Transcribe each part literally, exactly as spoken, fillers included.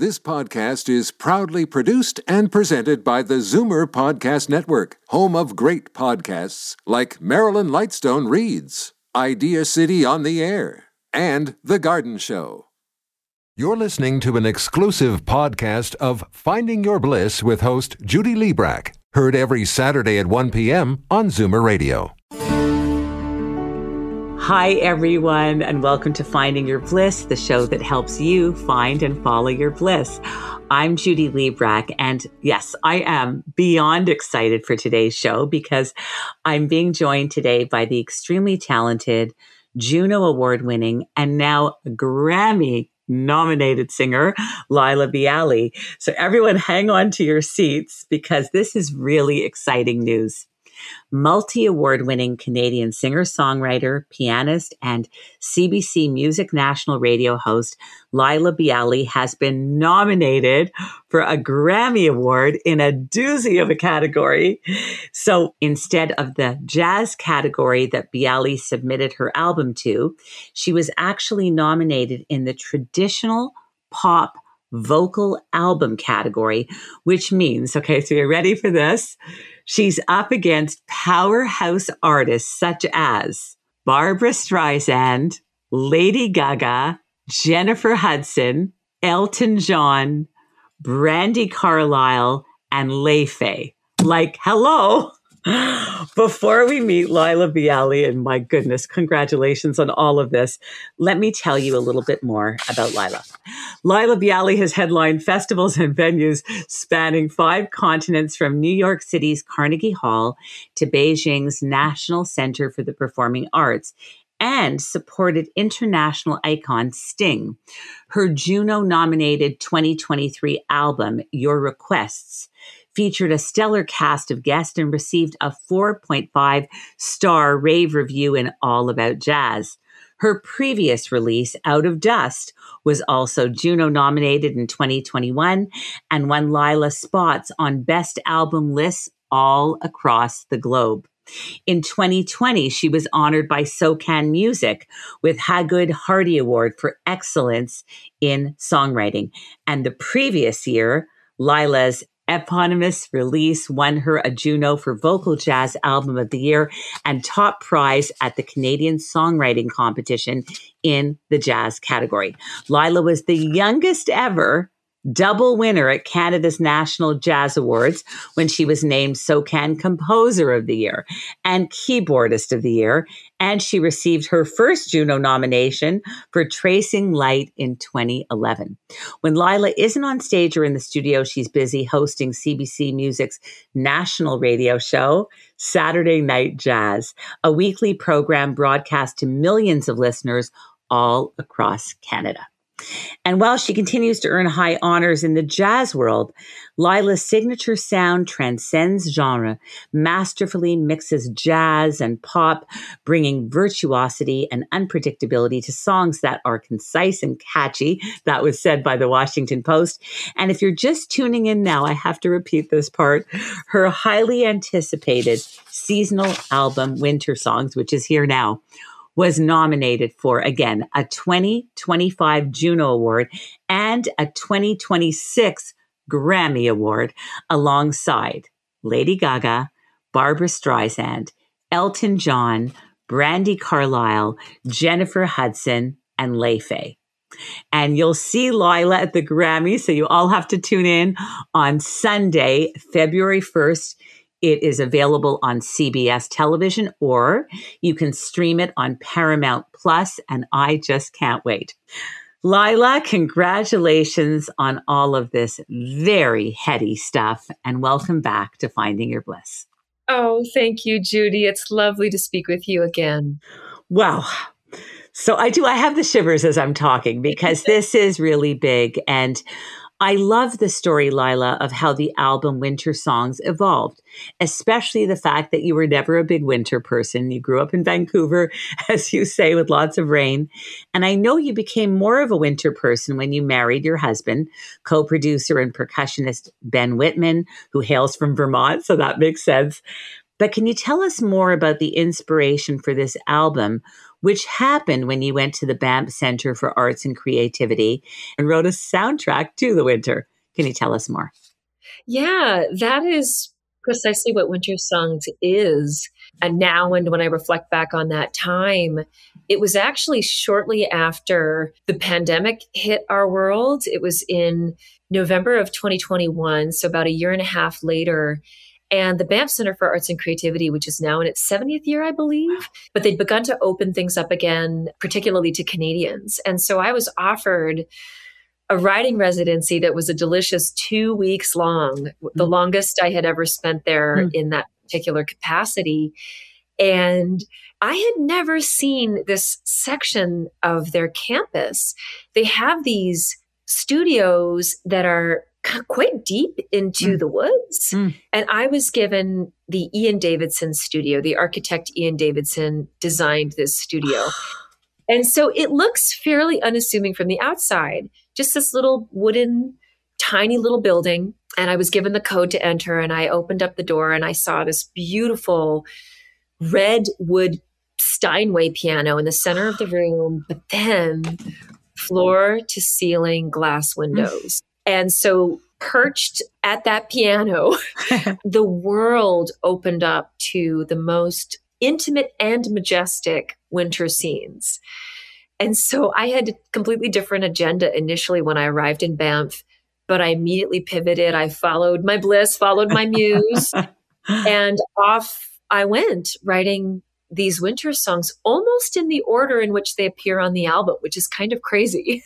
This podcast is proudly produced and presented by the Zoomer Podcast Network, home of great podcasts like Marilyn Lightstone Reads, Idea City on the Air, and The Garden Show. You're listening to an exclusive podcast of Finding Your Bliss with host Judy Liebrack, heard every Saturday at one p.m. on Zoomer Radio. Hi, everyone, and welcome to Finding Your Bliss, the show that helps you find and follow your bliss. I'm Judy Liebrack, and yes, I am beyond excited for today's show because I'm being joined today by the extremely talented, Juno Award-winning, and now Grammy-nominated singer, Laila Biali. So everyone hang on to your seats because this is really exciting news. Multi-award winning Canadian singer-songwriter, pianist, and C B C Music National Radio host Laila Biali has been nominated for a Grammy Award in a doozy of a category. So instead of the jazz category that Biali submitted her album to, she was actually nominated in the traditional pop vocal album category, which means, okay, so you're ready for this? She's up against powerhouse artists such as Barbra Streisand, Lady Gaga, Jennifer Hudson, Elton John, Brandi Carlile, and Lay Faye. Like, hello. Before we meet Laila Biali, and my goodness, congratulations on all of this, let me tell you a little bit more about Laila. Laila Biali has headlined festivals and venues spanning five continents, from New York City's Carnegie Hall to Beijing's National Center for the Performing Arts, and supported international icon Sting. Her Juno-nominated twenty twenty-three album, Your Requests, featured a stellar cast of guests and received a four point five star rave review in All About Jazz. Her previous release, Out of Dust, was also Juno nominated in twenty twenty-one and won Laila spots on best album lists all across the globe. In twenty twenty, she was honored by SoCan Music with Hagood Hardy Award for Excellence in Songwriting. And the previous year, Laila's eponymous release won her a Juno for Vocal Jazz Album of the Year and top prize at the Canadian Songwriting Competition in the jazz category. Laila was the youngest ever double winner at Canada's National Jazz Awards when she was named SoCan Composer of the Year and Keyboardist of the Year, and she received her first Juno nomination for Tracing Light in twenty eleven. When Laila isn't on stage or in the studio, she's busy hosting C B C Music's national radio show, Saturday Night Jazz, a weekly program broadcast to millions of listeners all across Canada. And while she continues to earn high honors in the jazz world, Laila's signature sound transcends genre, masterfully mixes jazz and pop, bringing virtuosity and unpredictability to songs that are concise and catchy. That was said by the Washington Post. And if you're just tuning in now, I have to repeat this part. Her highly anticipated seasonal album, Winter Songs, which is here now, was nominated for, again, a twenty twenty-five Juno Award and a twenty twenty-six Grammy Award alongside Lady Gaga, Barbra Streisand, Elton John, Brandi Carlile, Jennifer Hudson, and Lay Faye. And you'll see Laila at the Grammy, so you all have to tune in on Sunday, February first. It is available on C B S television, or you can stream it on Paramount Plus, and I just can't wait. Laila, congratulations on all of this very heady stuff, and welcome back to Finding Your Bliss. Oh, thank you, Judy. It's lovely to speak with you again. Wow. So I do, I have the shivers as I'm talking because this is really big, and I love the story, Laila, of how the album Winter Songs evolved, especially the fact that you were never a big winter person. You grew up in Vancouver, as you say, with lots of rain. And I know you became more of a winter person when you married your husband, co-producer and percussionist Ben Whitman, who hails from Vermont, so that makes sense. But can you tell us more about the inspiration for this album, which happened when you went to the Banff Center for Arts and Creativity and wrote a soundtrack to the winter. Can you tell us more? Yeah, that is precisely what Winter Songs is. And now, and when I reflect back on that time, it was actually shortly after the pandemic hit our world. It was in November of twenty twenty-one, so about a year and a half later. And the Banff Center for Arts and Creativity, which is now in its seventieth year, I believe, but they'd begun to open things up again, particularly to Canadians. And so I was offered a writing residency that was a delicious two weeks long, the longest I had ever spent there mm. in that particular capacity. And I had never seen this section of their campus. They have these studios that are quite deep into mm. the woods. Mm. And I was given the Ian Davidson studio. The architect Ian Davidson designed this studio. And so it looks fairly unassuming from the outside, just this little wooden, tiny little building. And I was given the code to enter, and I opened up the door and I saw this beautiful red wood Steinway piano in the center of the room, but then floor to ceiling glass windows. And so perched at that piano, the world opened up to the most intimate and majestic winter scenes. And so I had a completely different agenda initially when I arrived in Banff, but I immediately pivoted. I followed my bliss, followed my muse, and off I went writing these winter songs almost in the order in which they appear on the album, which is kind of crazy.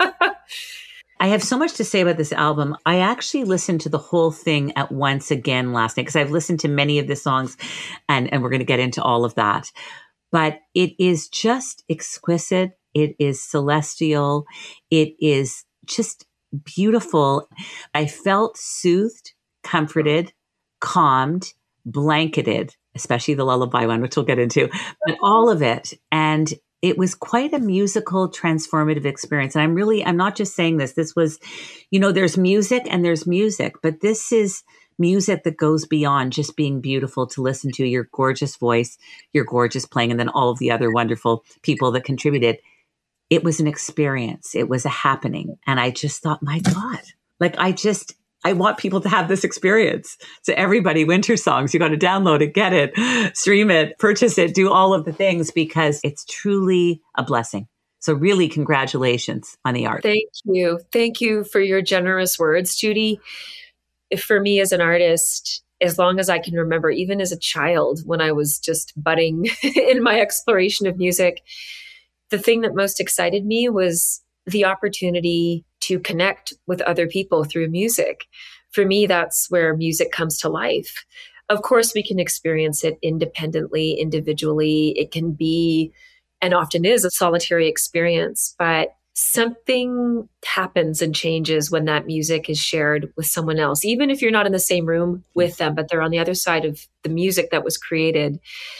I have so much to say about this album. I actually listened to the whole thing at once again last night because I've listened to many of the songs, and, and we're going to get into all of that. But it is just exquisite. It is celestial. It is just beautiful. I felt soothed, comforted, calmed, blanketed, especially the lullaby one, which we'll get into, but all of it. And it was quite a musical, transformative experience. And I'm really, I'm not just saying this. This was, you know, there's music and there's music, but this is music that goes beyond just being beautiful to listen to, your gorgeous voice, your gorgeous playing, and then all of the other wonderful people that contributed. It was an experience. It was a happening. And I just thought, my God, like I just, I want people to have this experience. So everybody, Winter Songs, you got to download it, get it, stream it, purchase it, do all of the things because it's truly a blessing. So really, congratulations on the art. Thank you. Thank you for your generous words, Judy. For me as an artist, as long as I can remember, even as a child, when I was just budding in my exploration of music, the thing that most excited me was the opportunity to connect with other people through music. For me, that's where music comes to life. Of course, we can experience it independently, individually. It can be, and often is, a solitary experience, but something happens and changes when that music is shared with someone else, even if you're not in the same room with them, but they're on the other side of the music that was created.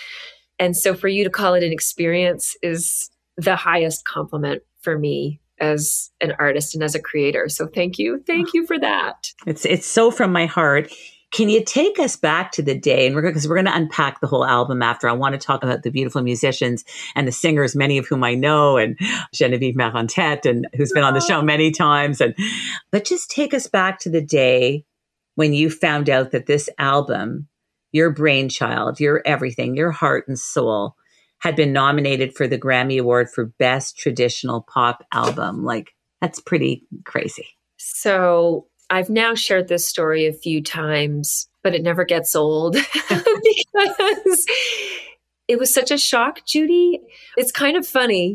And so for you to call it an experience is the highest compliment for me as an artist and as a creator. So thank you. Thank you for that. It's it's so from my heart. Can you take us back to the day? And we're because we're going to unpack the whole album after. I want to talk about the beautiful musicians and the singers, many of whom I know, and Genevieve Marantette, and who's been on the show many times. And but just take us back to the day when you found out that this album, your brainchild, your everything, your heart and soul, had been nominated for the Grammy Award for Best Traditional Pop Album. Like, that's pretty crazy. So I've now shared this story a few times, but it never gets old because it was such a shock, Judy. It's kind of funny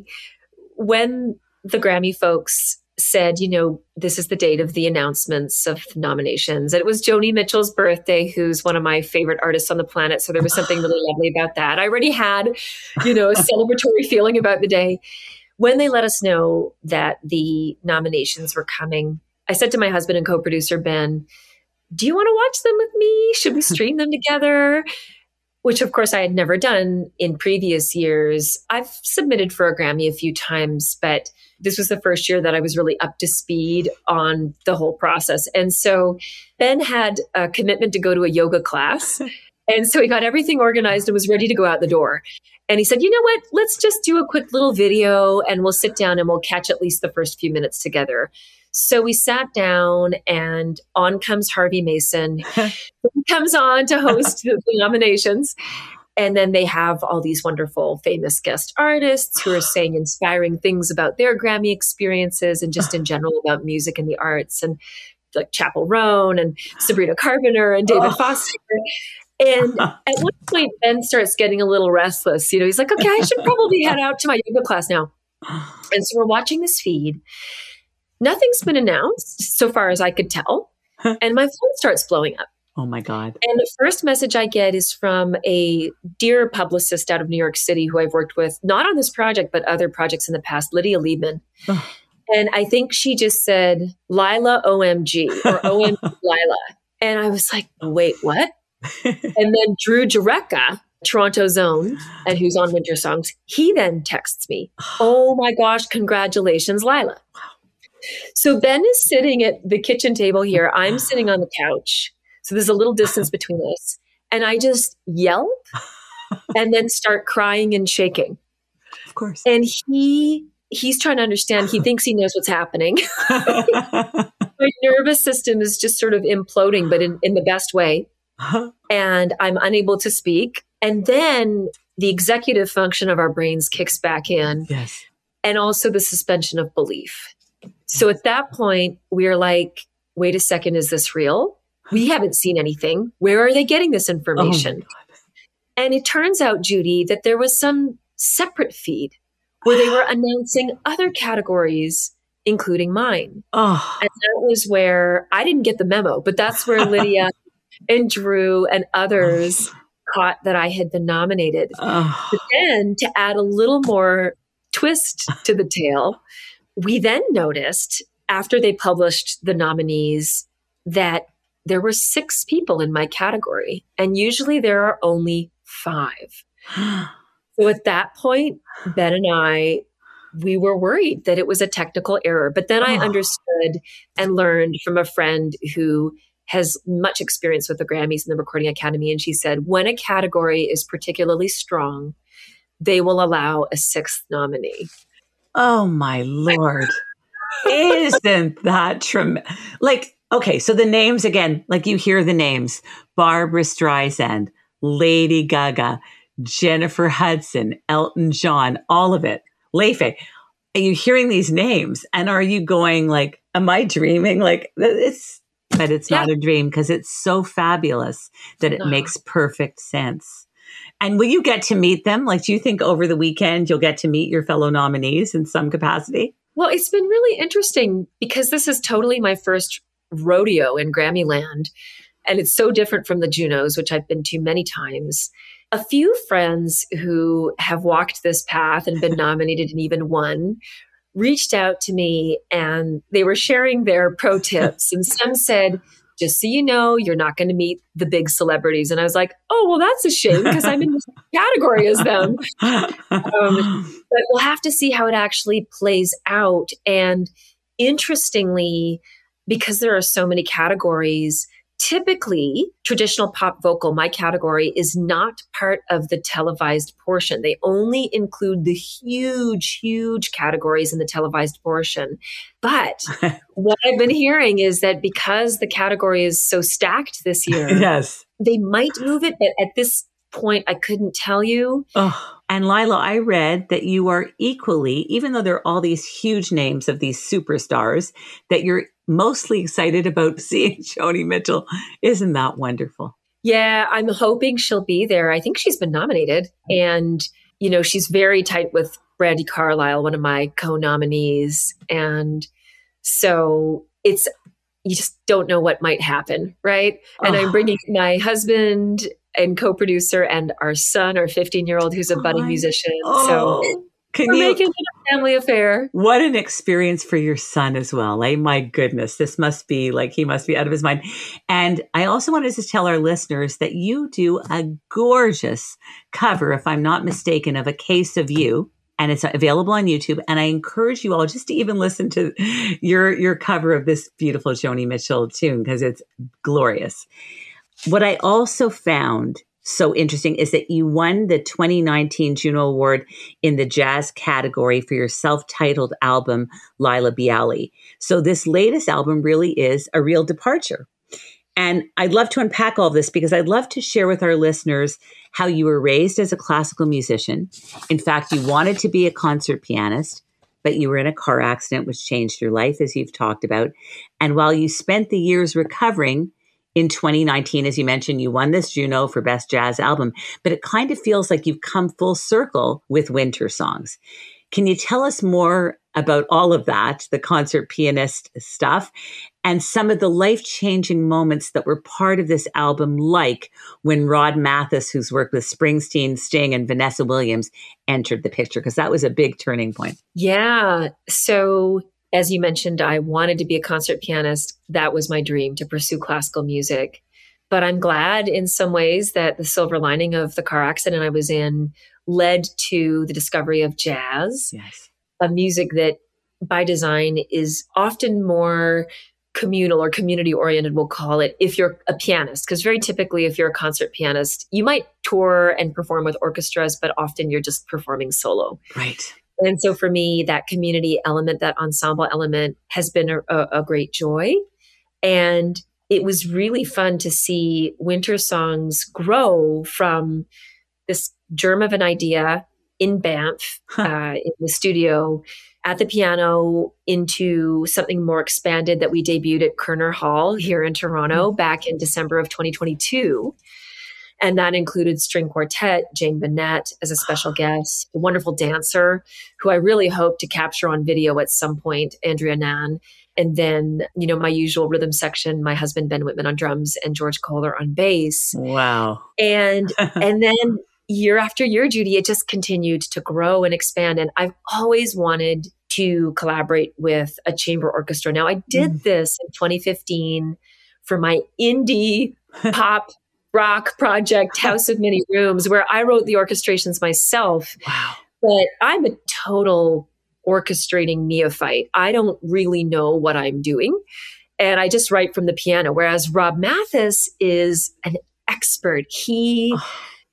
when the Grammy folks said, you know, this is the date of the announcements of nominations. And it was Joni Mitchell's birthday, who's one of my favorite artists on the planet. So there was something really lovely about that. I already had, you know, a celebratory feeling about the day. When they let us know that the nominations were coming, I said to my husband and co-producer, Ben, do you want to watch them with me? Should we stream them together? Which, of course, I had never done in previous years. I've submitted for a Grammy a few times, but this was the first year that I was really up to speed on the whole process. And so Ben had a commitment to go to a yoga class. And so he got everything organized and was ready to go out the door. And he said, you know what, let's just do a quick little video and we'll sit down and we'll catch at least the first few minutes together. So we sat down and on comes Harvey Mason. He comes on to host the, the nominations. And then they have all these wonderful, famous guest artists who are saying inspiring things about their Grammy experiences and just in general about music and the arts, and like Chappell Roan and Sabrina Carpenter and David Foster. And at one point, Ben starts getting a little restless. You know, he's like, okay, I should probably head out to my yoga class now. And so we're watching this feed. Nothing's been announced so far as I could tell. And my phone starts blowing up. Oh my God. And the first message I get is from a dear publicist out of New York City who I've worked with, not on this project, but other projects in the past, Lydia Liebman. And I think she just said, Lila O M G or O M G Lila. And I was like, wait, what? And then Drew Jarecka, Toronto's own, and who's on Winter Songs, he then texts me, oh my gosh, congratulations, Lila. So Ben is sitting at the kitchen table here. I'm sitting on the couch. So there's a little distance between us. And I just yelp and then start crying and shaking. Of course. And he he's trying to understand. He thinks he knows what's happening. My nervous system is just sort of imploding, but in, in the best way. And I'm unable to speak. And then the executive function of our brains kicks back in. Yes. And also the suspension of belief. So at that point, we're like, wait a second, is this real? We haven't seen anything. Where are they getting this information? Oh, and it turns out, Judy, that there was some separate feed where they were announcing other categories, including mine. Oh. And that was where I didn't get the memo, but that's where Lydia and Drew and others caught that I had been nominated. Oh. But then to add a little more twist to the tale, we then noticed after they published the nominees that there were six people in my category, and usually there are only five. So at that point, Ben and I, we were worried that it was a technical error. But then I Oh. understood and learned from a friend who has much experience with the Grammys and the Recording Academy. And she said, when a category is particularly strong, they will allow a sixth nominee. Oh my Lord. Isn't that tremendous? Like, okay, so the names again, like you hear the names, Barbra Streisand, Lady Gaga, Jennifer Hudson, Elton John, all of it, Leifert. Are you hearing these names and are you going like, am I dreaming? Like it's, but it's yeah. not a dream because it's so fabulous that it no. makes perfect sense. And will you get to meet them? Like, do you think over the weekend you'll get to meet your fellow nominees in some capacity? Well, it's been really interesting because this is totally my first rodeo in Grammy land. And it's so different from the Junos, which I've been to many times. A few friends who have walked this path and been nominated and even won reached out to me and they were sharing their pro tips. And some said, just so you know, you're not going to meet the big celebrities. And I was like, oh, well, that's a shame because I'm in the same category as them. Um, but we'll have to see how it actually plays out. And interestingly, because there are so many categories, typically traditional pop vocal, my category, is not part of the televised portion. They only include the huge, huge categories in the televised portion. But what I've been hearing is that because the category is so stacked this year, yes, they might move it. But at this point, I couldn't tell you. Oh. And Lila, I read that you are equally, even though there are all these huge names of these superstars, that you're mostly excited about seeing Joni Mitchell. Isn't that wonderful? Yeah, I'm hoping she'll be there. I think she's been nominated. And, you know, she's very tight with Brandi Carlile, one of my co-nominees. And so it's, you just don't know what might happen, right? And oh. I'm bringing my husband and co-producer and our son, our fifteen-year-old, who's a budding oh, musician. Oh, so can we're you, making it a family affair. What an experience for your son as well. Eh? My goodness, this must be like, he must be out of his mind. And I also wanted to tell our listeners that you do a gorgeous cover, if I'm not mistaken, of A Case of You. And it's available on YouTube. And I encourage you all just to even listen to your, your cover of this beautiful Joni Mitchell tune because it's glorious. What I also found so interesting is that you won the twenty nineteen Juno Award in the jazz category for your self-titled album, Laila Bialy. So this latest album really is a real departure. And I'd love to unpack all this because I'd love to share with our listeners how you were raised as a classical musician. In fact, you wanted to be a concert pianist, but you were in a car accident, which changed your life, as you've talked about. And while you spent the years recovering, in twenty nineteen, as you mentioned, you won this Juno for Best Jazz Album, but it kind of feels like you've come full circle with Winter Songs. Can you tell us more about all of that, the concert pianist stuff, and some of the life-changing moments that were part of this album, like when Rod Mathis, who's worked with Springsteen, Sting, and Vanessa Williams, entered the picture? Because that was a big turning point. Yeah. So as you mentioned, I wanted to be a concert pianist. That was my dream, to pursue classical music. But I'm glad in some ways that the silver lining of the car accident I was in led to the discovery of jazz, yes, a music that by design is often more communal or community oriented, we'll call it, if you're a pianist. Because very typically, if you're a concert pianist, you might tour and perform with orchestras, but often you're just performing solo. Right. And so for me, that community element, that ensemble element has been a, a, a great joy. And it was really fun to see Winter Songs grow from this germ of an idea in Banff, uh, in the studio, at the piano, into something more expanded that we debuted at Kerner Hall here in Toronto back in December of twenty twenty-two. And that included string quartet, Jane Bennett as a special guest, a wonderful dancer who I really hope to capture on video at some point, Andrea Nan. And then, you know, my usual rhythm section, my husband, Ben Whitman on drums and George Kohler on bass. Wow. And, and then year after year, Judy, it just continued to grow and expand. And I've always wanted to collaborate with a chamber orchestra. Now, I did mm. this in twenty fifteen for my indie pop rock project, House of Many Rooms, where I wrote the orchestrations myself. Wow. But I'm a total orchestrating neophyte. I don't really know what I'm doing. And I just write from the piano. Whereas Rob Mathis is an expert. He, oh.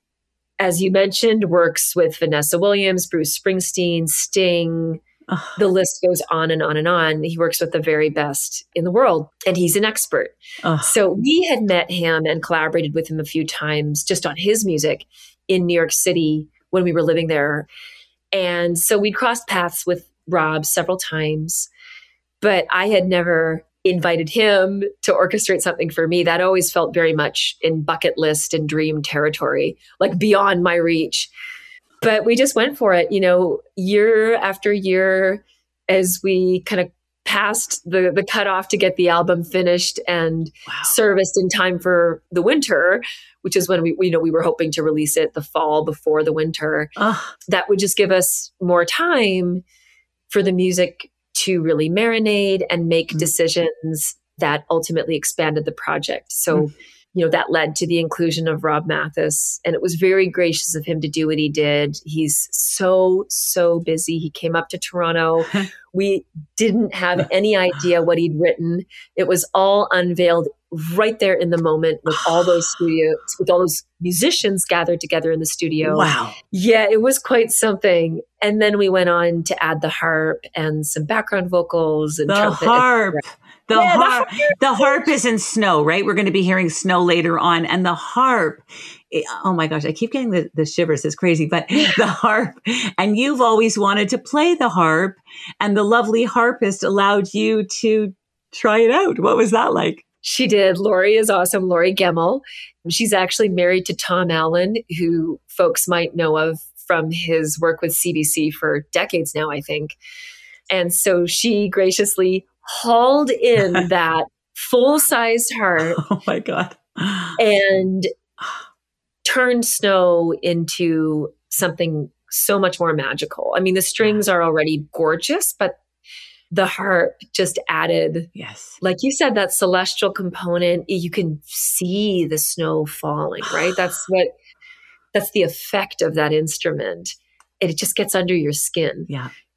as you mentioned, works with Vanessa Williams, Bruce Springsteen, Sting. Oh. The list goes on and on and on. He works with the very best in the world, and he's an expert. Oh. So we had met him and collaborated with him a few times just on his music in New York City when we were living there. And so we crossed paths with Rob several times, but I had never invited him to orchestrate something for me. That always felt very much in bucket list and dream territory, like beyond my reach. But we just went for it, you know, year after year, as we kind of passed the, the cutoff to get the album finished and wow. serviced in time for the winter, which is when we, you know, we were hoping to release it the fall before the winter. Uh. That would just give us more time for the music to really marinate and make mm. decisions that ultimately expanded the project. So, mm. you know, that led to the inclusion of Rob Mathis, and it was very gracious of him to do what he did. He's so, so busy. He came up to Toronto. We didn't have any idea what he'd written. It was all unveiled right there in the moment with all those studios, with all those musicians gathered together in the studio. Wow. Yeah, it was quite something. And then we went on to add the harp and some background vocals and the trumpet. harp. The yeah, harp, the harp. the harp is in Snow, right? We're going to be hearing Snow later on. And the harp, it, oh my gosh, I keep getting the, the shivers. It's crazy. But the harp, and you've always wanted to play the harp, and the lovely harpist allowed you to try it out. What was that like? She did. Lori is awesome. Lori Gemmel. She's actually married to Tom Allen, who folks might know of from his work with C B C for decades now, I think. And so she graciously hauled in that full-sized harp. Oh my God. And turned Snow into something so much more magical. I mean, the strings are already gorgeous, but the harp just added, yes, like you said, that celestial component. You can see the snow falling, right? That's what, that's the effect of that instrument. It just gets under your skin. Yeah.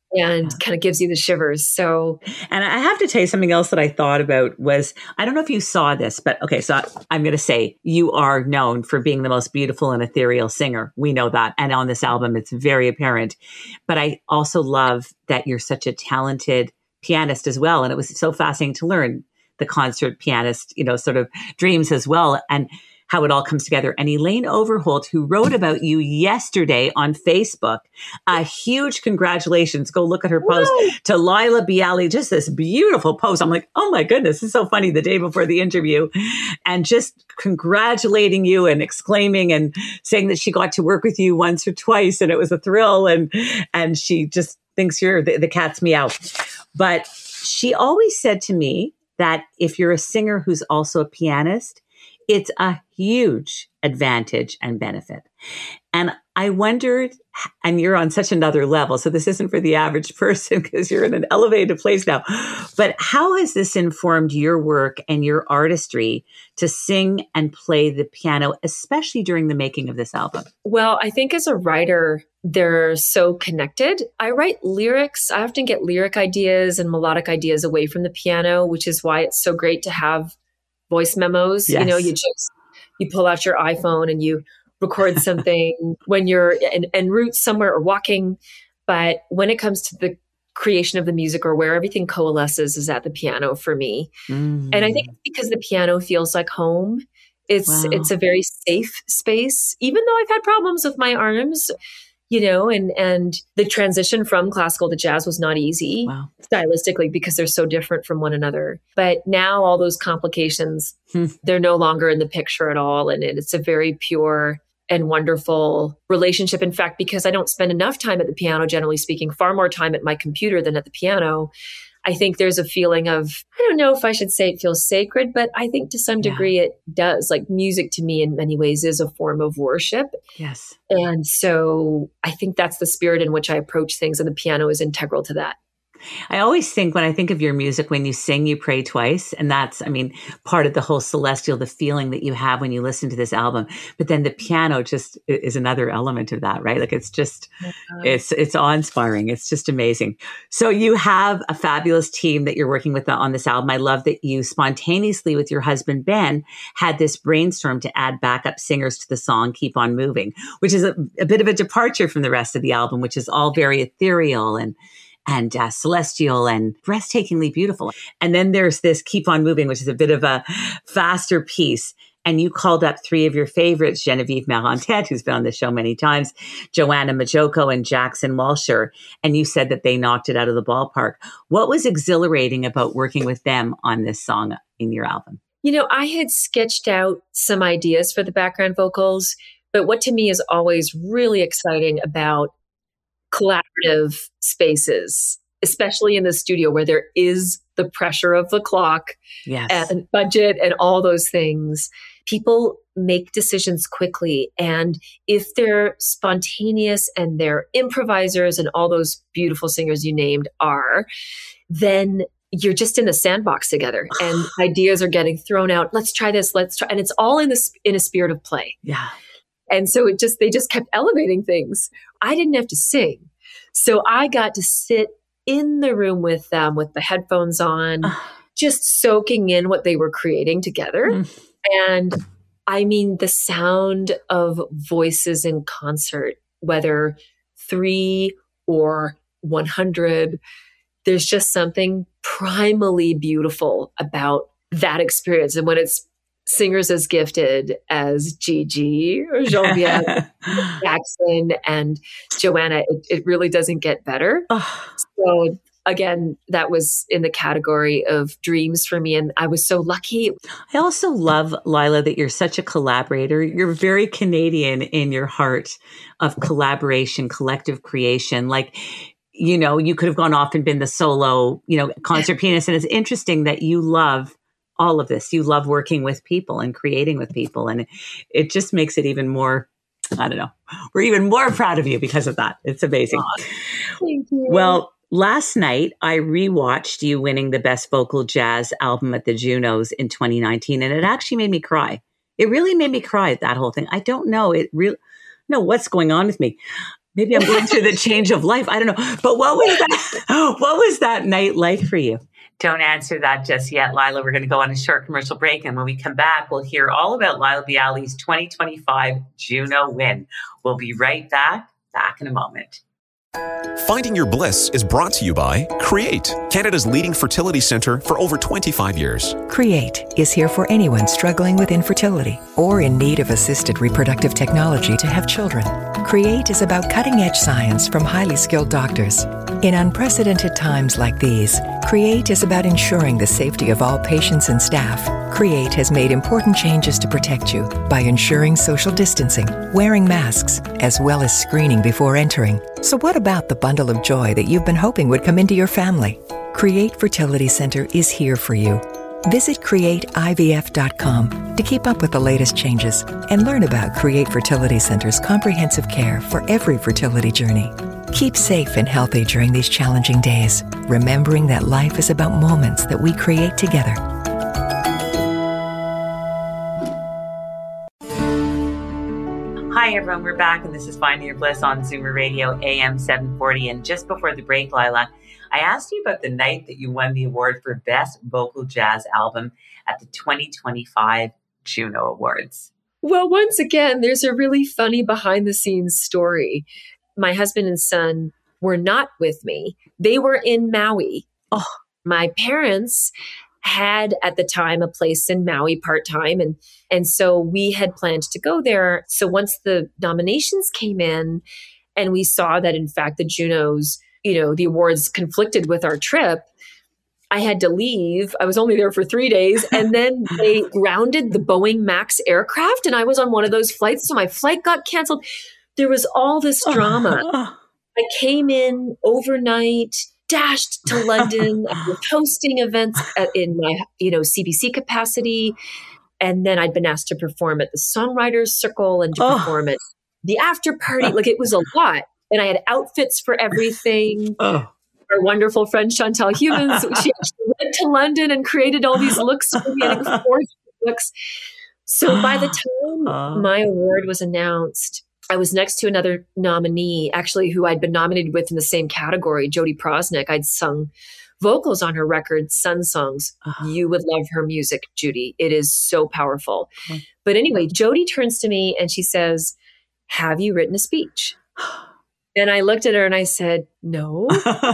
and Yeah. kind of gives you the shivers. So, and I have to tell you something else that I thought about was, I don't know if you saw this, but okay, so I, I'm going to say you are known for being the most beautiful and ethereal singer. We know that. And on this album, it's very apparent. But I also love that you're such a talented pianist as well. And it was so fascinating to learn the concert pianist, you know, sort of dreams as well. And how it all comes together. And Elaine Overholt, who wrote about you yesterday on Facebook, a huge congratulations. Go look at her post Whoa. to Lila Bialy, just this beautiful post. I'm like, oh my goodness, it's so funny the day before the interview. And just congratulating you and exclaiming and saying that she got to work with you once or twice and it was a thrill. And, and she just thinks you're the, the cat's meow. But she always said to me that if you're a singer who's also a pianist, it's a huge advantage and benefit. And I wondered, and you're on such another level, so this isn't for the average person because you're in an elevated place now, but how has this informed your work and your artistry to sing and play the piano, especially during the making of this album? Well, I think as a writer, they're so connected. I write lyrics. I often get lyric ideas and melodic ideas away from the piano, which is why it's so great to have voice memos. Yes. You know, you just, you pull out your iPhone and you record something when you're en, en route somewhere or walking. But when it comes to the creation of the music or where everything coalesces is at the piano for me. Mm. And I think it's because the piano feels like home. It's, wow. It's a very safe space, even though I've had problems with my arms, you know, and, and the transition from classical to jazz was not easy. Wow. Stylistically, because they're so different from one another. But now all those complications, hmm. they're no longer in the picture at all. And it's a very pure and wonderful relationship. In fact, because I don't spend enough time at the piano, generally speaking, far more time at my computer than at the piano, I think there's a feeling of, I don't know if I should say it feels sacred, but I think to some degree yeah. it does. Like music to me in many ways is a form of worship. Yes. And so I think that's the spirit in which I approach things, and the piano is integral to that. I always think when I think of your music, when you sing, you pray twice. And that's, I mean, part of the whole celestial, the feeling that you have when you listen to this album. But then the piano just is another element of that, right? Like it's just, yeah. it's, it's awe-inspiring. It's just amazing. So you have a fabulous team that you're working with on this album. I love that you spontaneously with your husband, Ben, had this brainstorm to add backup singers to the song Keep On Moving, which is a, a bit of a departure from the rest of the album, which is all very ethereal and and uh, celestial and breathtakingly beautiful. And then there's this Keep On Moving, which is a bit of a faster piece. And you called up three of your favorites, Genevieve Marantette, who's been on the show many times, Joanna Majoko, and Jackson Walsher. And you said that they knocked it out of the ballpark. What was exhilarating about working with them on this song in your album? You know, I had sketched out some ideas for the background vocals, but what to me is always really exciting about collaborative spaces, especially in the studio where there is the pressure of the clock yes. and budget and all those things. People make decisions quickly. And if they're spontaneous and they're improvisers and all those beautiful singers you named are, then you're just in the sandbox together and ideas are getting thrown out. Let's try this. Let's try. And it's all in this, in a spirit of play. Yeah. And so it just, they just kept elevating things. I didn't have to sing. So I got to sit in the room with them with the headphones on, just soaking in what they were creating together. Mm. And I mean, the sound of voices in concert, whether three or one hundred, there's just something primally beautiful about that experience. And when it's singers as gifted as Gigi or Genevieve Jackson and Joanna, it, it really doesn't get better. Oh. So again, that was in the category of dreams for me. And I was so lucky. I also love, Lila, that you're such a collaborator. You're very Canadian in your heart of collaboration, collective creation. Like, you know, you could have gone off and been the solo, you know, concert pianist. And it's interesting that you love all of this. You love working with people and creating with people. And it, it just makes it even more, I don't know, we're even more proud of you because of that. It's amazing. Thank you. Well, last night I rewatched you winning the Best Vocal Jazz Album at the Junos in twenty nineteen. And it actually made me cry. It really made me cry, that whole thing. I don't know. It really, know what's going on with me. Maybe I'm going through the change of life. I don't know. But what was that? What was that night like for you? Don't answer that just yet, Lila. We're going to go on a short commercial break. And when we come back, we'll hear all about Lila Bialy's twenty twenty-five Juno win. We'll be right back, back in a moment. Finding Your Bliss is brought to you by Create, Canada's leading fertility centre for over twenty-five years. Create is here for anyone struggling with infertility or in need of assisted reproductive technology to have children. Create is about cutting-edge science from highly skilled doctors. In unprecedented times like these, Create is about ensuring the safety of all patients and staff. Create has made important changes to protect you by ensuring social distancing, wearing masks, as well as screening before entering. So what about the bundle of joy that you've been hoping would come into your family? Create Fertility Center is here for you. Visit create I V F dot com to keep up with the latest changes and learn about Create Fertility Center's comprehensive care for every fertility journey. Keep safe and healthy during these challenging days, remembering that life is about moments that we create together. Hi, everyone. We're back, and this is Finding Your Bliss on Zoomer Radio, A M seven forty. And just before the break, Lila, I asked you about the night that you won the award for Best Vocal Jazz Album at the twenty twenty-five Juno Awards. Well, once again, there's a really funny behind-the-scenes story. My husband and son were not with me. They were in Maui. Oh, my parents had at the time a place in Maui part-time. And, and so we had planned to go there. So once the nominations came in and we saw that, in fact, the Junos, you know, the awards conflicted with our trip, I had to leave. I was only there for three days. And then they grounded the Boeing MAX aircraft. And I was on one of those flights. So my flight got canceled. There was all this drama. I came in overnight, dashed to London. I was hosting events at, in my, you know, C B C capacity. And then I'd been asked to perform at the Songwriters Circle and to oh. perform at the after party. Like, it was a lot. And I had outfits for everything. Oh. Our wonderful friend Chantal Humans, she actually went to London and created all these looks for me. I think four looks. So by the time uh. my award was announced, I was next to another nominee, actually, who I'd been nominated with in the same category, Jody Prosnick. I'd sung vocals on her record, Sun Songs. Uh-huh. You would love her music, Judy. It is so powerful. Uh-huh. But anyway, Jody turns to me and she says, "Have you written a speech?" And I looked at her and I said, "No."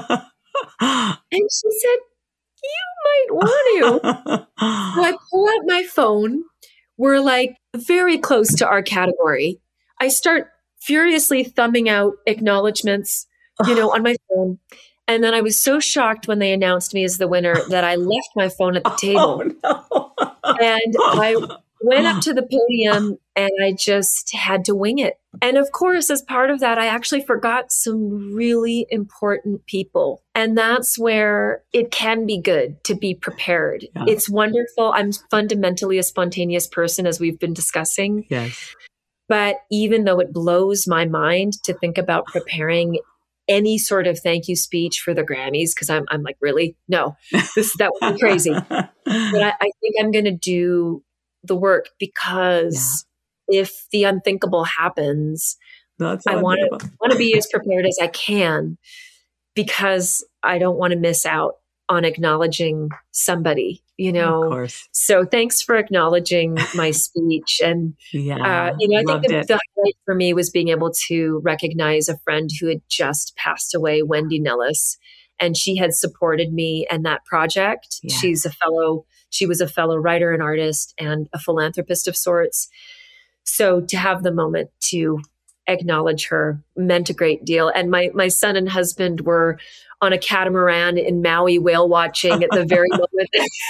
And she said, "You might want to." So I pull out my phone. We're like very close to our category. I start furiously thumbing out acknowledgments, you know, on my phone. And then I was so shocked when they announced me as the winner that I left my phone at the table. Oh, no. And I went up to the podium and I just had to wing it. And of course, as part of that, I actually forgot some really important people. And that's where it can be good to be prepared. Yeah. It's wonderful. I'm fundamentally a spontaneous person, as we've been discussing. Yes. But even though it blows my mind to think about preparing any sort of thank you speech for the Grammys, because I'm I'm like, really? No, this that would be crazy. But I, I think I'm going to do the work because yeah. if the unthinkable happens, That's I want to want to be as prepared as I can, because I don't want to miss out on acknowledging somebody, you know. Of course. So thanks for acknowledging my speech. And, yeah, uh, you know, I think the, the highlight for me was being able to recognize a friend who had just passed away, Wendy Nellis, and she had supported me and that project. Yeah. She's a fellow, she was a fellow writer and artist and a philanthropist of sorts. So to have the moment to acknowledge her meant a great deal. And my, my son and husband were on a catamaran in Maui whale watching at the very moment.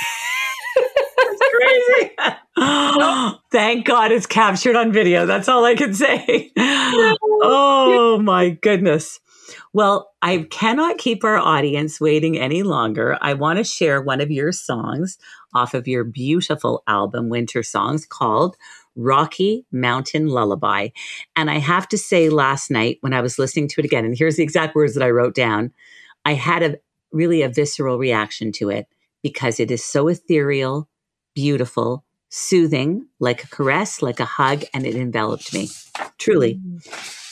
That's crazy. Thank God it's captured on video. That's all I can say. Oh my goodness. Well, I cannot keep our audience waiting any longer. I want to share one of your songs off of your beautiful album, Winter Songs, called Rocky Mountain Lullaby. And I have to say, last night when I was listening to it again, and here's the exact words that I wrote down, I had a really a visceral reaction to it because it is so ethereal, beautiful, soothing, like a caress, like a hug, and it enveloped me. Truly.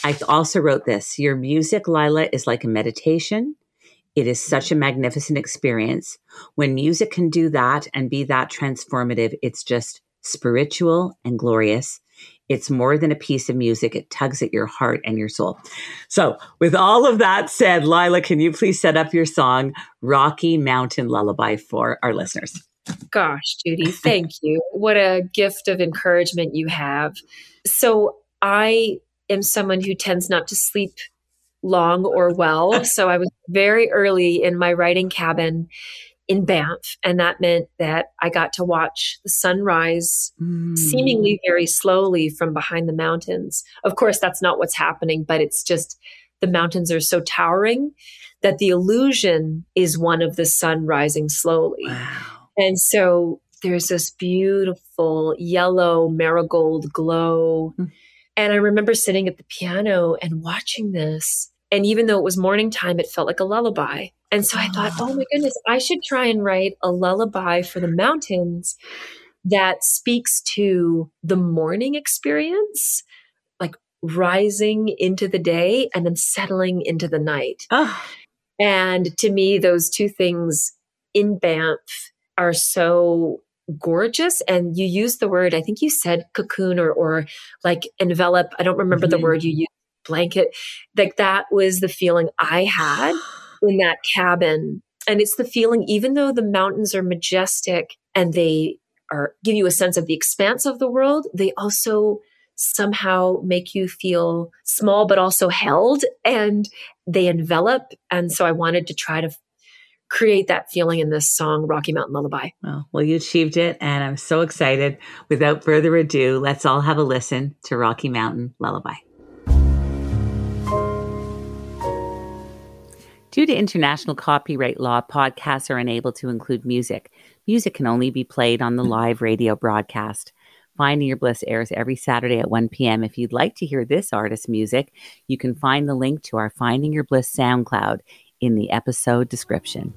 I also wrote this. Your music, Lila, is like a meditation. It is such a magnificent experience. When music can do that and be that transformative, it's just spiritual and glorious. It's more than a piece of music. It tugs at your heart and your soul. So with all of that said, Lila, can you please set up your song, Rocky Mountain Lullaby, for our listeners? Gosh, Judy, thank you. What a gift of encouragement you have. So I am someone who tends not to sleep long or well. So I was very early in my writing cabin in Banff. And that meant that I got to watch the sunrise mm. seemingly very slowly from behind the mountains. Of course, that's not what's happening, but it's just the mountains are so towering that the illusion is one of the sun rising slowly. Wow. And so there's this beautiful yellow marigold glow. Mm. And I remember sitting at the piano and watching this. And even though it was morning time, it felt like a lullaby. And so I thought, oh my goodness, I should try and write a lullaby for the mountains that speaks to the morning experience, like rising into the day and then settling into the night. Oh. And to me, those two things in Banff are so gorgeous. And you used the word, I think you said cocoon or, or like envelop. I don't remember mm-hmm. the word you used, blanket. Like that was the feeling I had in that cabin. And it's the feeling, even though the mountains are majestic and they are give you a sense of the expanse of the world, they also somehow make you feel small, but also held, and they envelop. And so I wanted to try to create that feeling in this song, Rocky Mountain Lullaby. Oh, well, you achieved it. And I'm so excited. Without further ado, let's all have a listen to Rocky Mountain Lullaby. Due to international copyright law, podcasts are unable to include music. Music can only be played on the live radio broadcast. Finding Your Bliss airs every Saturday at one p.m. If you'd like to hear this artist's music, you can find the link to our Finding Your Bliss SoundCloud in the episode description.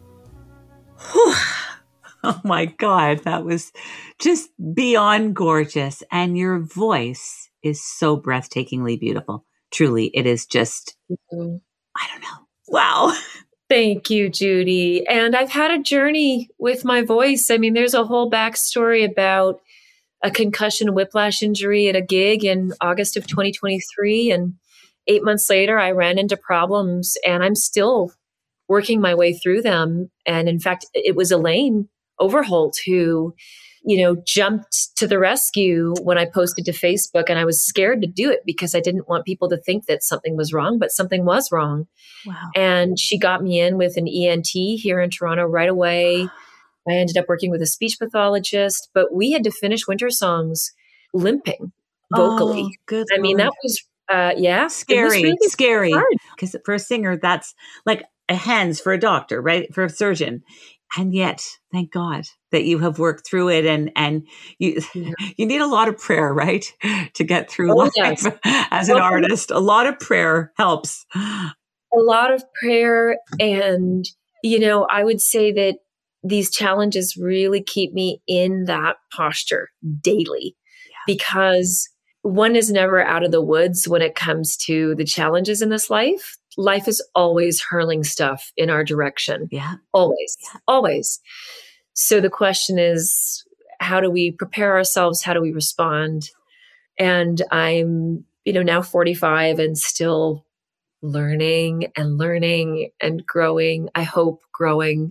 Oh my God, that was just beyond gorgeous. And your voice is so breathtakingly beautiful. Truly, it is just, mm-hmm. I don't know. Wow. Thank you, Judy. And I've had a journey with my voice. I mean, there's a whole backstory about a concussion whiplash injury at a gig in August of twenty twenty-three. And eight months later, I ran into problems and I'm still working my way through them. And in fact, it was Elaine Overholt who, you know, jumped to the rescue when I posted to Facebook, and I was scared to do it because I didn't want people to think that something was wrong, but something was wrong. Wow. And she got me in with an E N T here in Toronto right away. I ended up working with a speech pathologist, but we had to finish Winter Songs limping vocally. Oh, good I mean, Lord. that was, uh, yeah. Scary, really scary. hard. Because for a singer, that's like a hands for a doctor, right? For a surgeon. And yet, thank God that you have worked through it, and and you yeah. you need a lot of prayer, right, to get through oh, life yes. as an artist. A lot of prayer helps. A lot of prayer, and you know, I would say that these challenges really keep me in that posture daily, yeah. because one is never out of the woods when it comes to the challenges in this life. Life is always hurling stuff in our direction. Yeah. Always, yeah. always. So the question is, how do we prepare ourselves? How do we respond? And I'm, you know, now forty-five and still learning and learning and growing. I hope growing,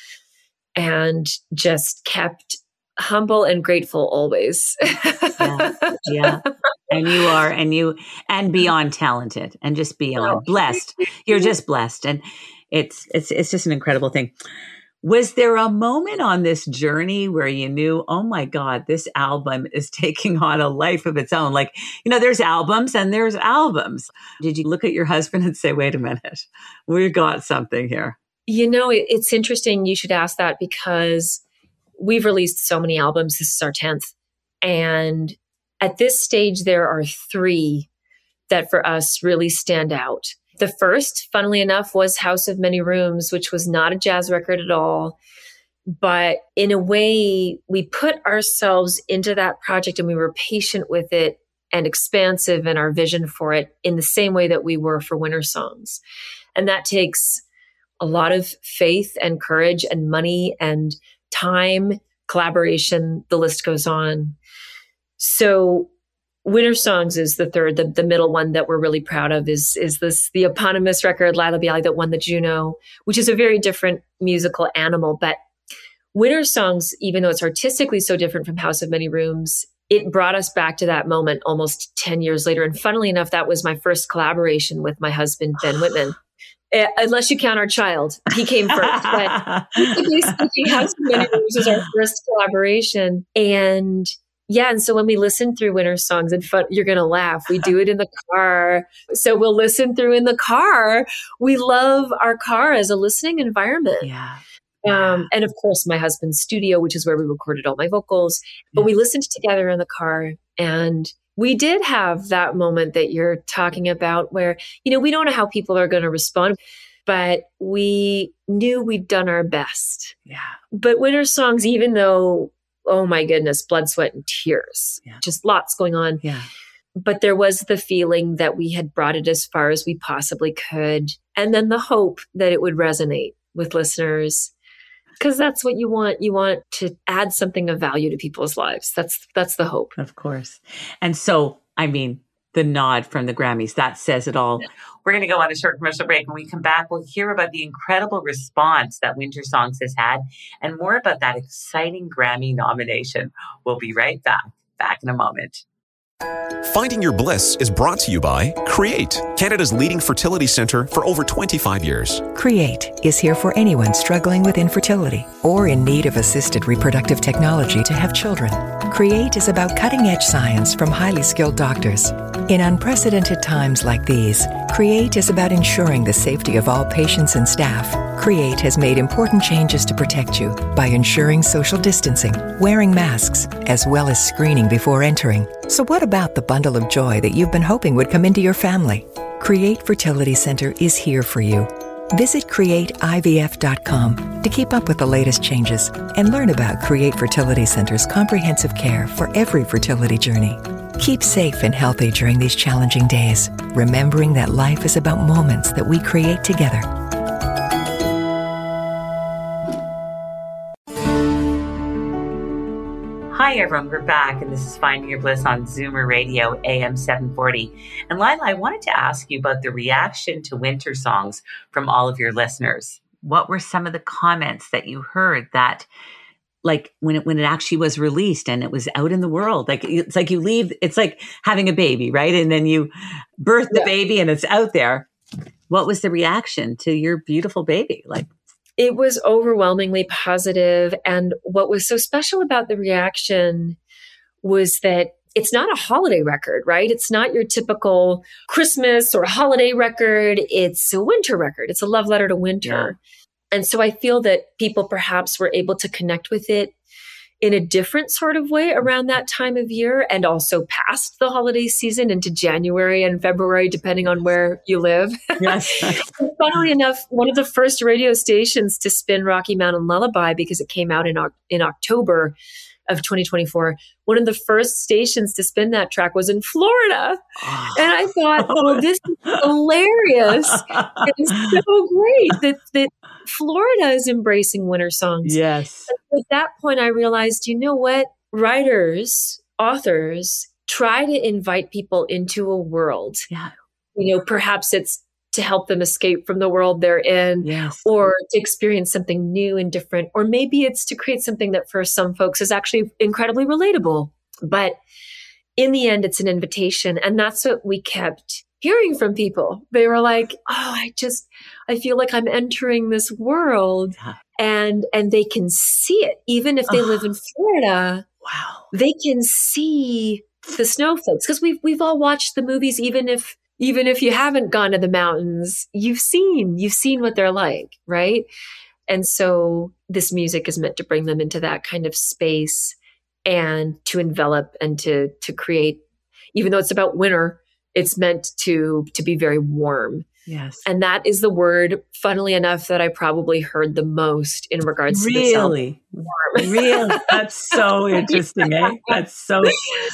and just kept humble and grateful always. yeah. yeah. And you are, and you, and beyond talented, and just beyond oh. blessed. You're just blessed. And it's, it's, it's just an incredible thing. Was there a moment on this journey where you knew, oh my God, this album is taking on a life of its own? Like, you know, there's albums and there's albums. Did you look at your husband and say, wait a minute, we got something here? You know, it, it's interesting you should ask that, because we've released so many albums. This is our tenth. And at this stage, there are three that for us really stand out. The first, funnily enough, was House of Many Rooms, which was not a jazz record at all. But in a way, we put ourselves into that project and we were patient with it. and expansive in our vision for it in the same way that we were for Winter Songs. And that takes a lot of faith and courage and money and time, collaboration, the list goes on. So Winter Songs is the third, the, the middle one that we're really proud of is, is this, the eponymous record, Lila Bialy, that won the Juno, which is a very different musical animal. But Winter Songs, even though it's artistically so different from House of Many Rooms, it brought us back to that moment almost ten years later. And funnily enough, that was my first collaboration with my husband, Ben Whitman. Uh, unless you count our child. He came first. But basically, House of Many Rooms was our first collaboration. And yeah, and so when we listen through Winter Songs, and fun, you're going to laugh. We do it in the car. So we'll listen through in the car. We love our car as a listening environment. Yeah. Um, and of course, my husband's studio, which is where we recorded all my vocals. But yeah. we listened together in the car. And we did have that moment that you're talking about where, you know, we don't know how people are going to respond, but we knew we'd done our best. Yeah. But Winter Songs, even though, oh my goodness, blood, sweat, and tears, yeah. just lots going on. Yeah. But there was the feeling that we had brought it as far as we possibly could. And then the hope that it would resonate with listeners. Because that's what you want. You want to add something of value to people's lives. That's that's the hope. Of course. And so, I mean, the nod from the Grammys, that says it all. We're going to go on a short commercial break. When we come back, we'll hear about the incredible response that Winter Songs has had and more about that exciting Grammy nomination. We'll be right back. Back in a moment. Finding Your Bliss is brought to you by Create, Canada's leading fertility centre for over twenty-five years. Create is here for anyone struggling with infertility or in need of assisted reproductive technology to have children. Create is about cutting-edge science from highly skilled doctors. In unprecedented times like these, Create is about ensuring the safety of all patients and staff. Create has made important changes to protect you by ensuring social distancing, wearing masks, as well as screening before entering. So what about the bundle of joy that you've been hoping would come into your family? Create Fertility Center is here for you. Visit create I V F dot com to keep up with the latest changes and learn about Create Fertility Center's comprehensive care for every fertility journey. Keep safe and healthy during these challenging days, remembering that life is about moments that we create together. Hi, everyone. We're back, and this is Finding Your Bliss on Zoomer Radio, A M seven forty. And Lila, I wanted to ask you about the reaction to Winter Songs from all of your listeners. What were some of the comments that you heard that, like, when it when it actually was released and it was out in the world? Like, it's like you leave, it's like having a baby, right? And then you birth the yeah. baby and it's out there. What was the reaction to your beautiful baby? Like, it was overwhelmingly positive. And what was so special about the reaction was that it's not a holiday record, right? It's not your typical Christmas or holiday record. It's a winter record. It's a love letter to winter. Yeah. And so I feel that people perhaps were able to connect with it in a different sort of way around that time of year and also past the holiday season into January and February, depending on where you live. Yes. Funnily enough, one of the first radio stations to spin Rocky Mountain Lullaby, because it came out in, in October of twenty twenty-four, one of the first stations to spin that track was in Florida. Oh. And I thought, oh, this is hilarious. It's so great that, that Florida is embracing Winter Songs. Yes. And at that point, I realized, you know what? Writers, authors try to invite people into a world. Yeah. You know, perhaps it's to help them escape from the world they're in, yes. or to experience something new and different. Or maybe it's to create something that for some folks is actually incredibly relatable. But in the end, it's an invitation. And that's what we kept hearing from people. They were like, oh, I just, I feel like I'm entering this world. Yeah. And, and they can see it. Even if they oh. live in Florida, wow, they can see the snowflakes. Because we've, we've all watched the movies, even if, Even if you haven't gone to the mountains, you've seen, you've seen what they're like, right? And so this music is meant to bring them into that kind of space and to envelop and to to create, even though it's about winter, it's meant to to be very warm. Yes. And that is the word, funnily enough, that I probably heard the most in regards really? to the warm. Really? That's so interesting, eh? That's so...